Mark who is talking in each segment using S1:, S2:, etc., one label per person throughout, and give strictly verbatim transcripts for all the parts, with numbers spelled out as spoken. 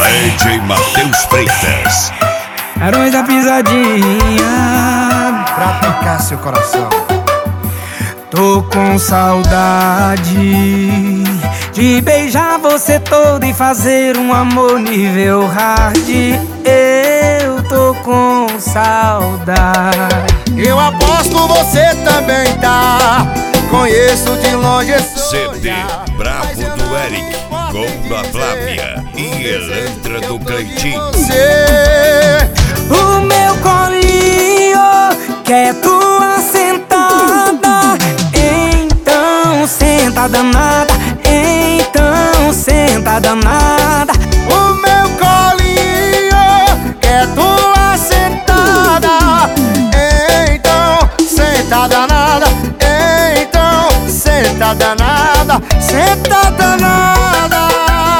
S1: D J Matheus Freitas.
S2: Barões da Pisadinha,
S3: pra tocar seu coração.
S2: tô com saudade de beijar você toda e fazer um amor nível hard. Eu tô com saudade.
S3: Eu aposto você também tá. Conheço de longe esse
S1: C D Bravo do Eric, com a Flávia e Elantra do Cleitinho.
S3: Você,
S2: O meu colinho quer tua sentada. Então senta danada, então senta danada.
S3: o meu colinho quer tua sentada. Então senta danada. Então senta danada. Senta danada.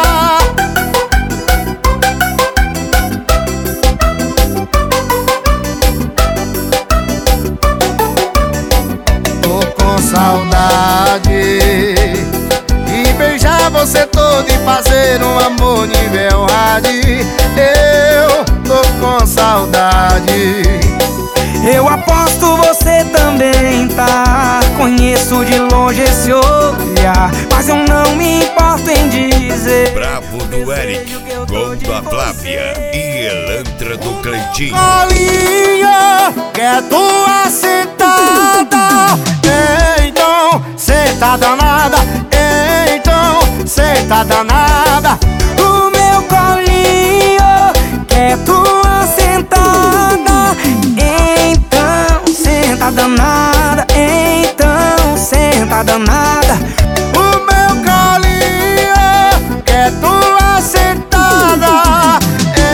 S3: Tô com saudade de beijar você todo e fazer um amor nível hard. Eu tô com saudade.
S2: Eu aposto você também tá. Conheço de longe esse olhar, mas eu não me importo em dizer.
S1: Bravo do Eric, com a Flávia e Elantra do Cleitinho.
S3: Colinha, quer tua sentada. Então senta danada. Então senta danada.
S2: O meu colinho quer tua sentada. Então senta danada. Então senta danada.
S3: O meu colinho quer tua sentada.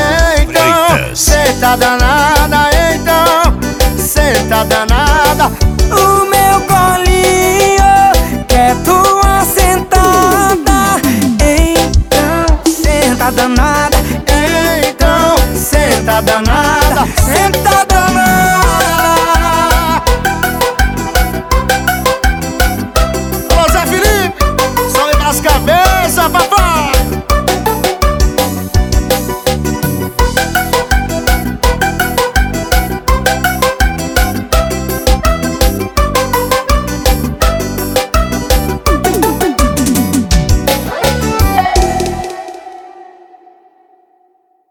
S3: Então
S1: Freitas.
S3: senta danada. Então senta danada.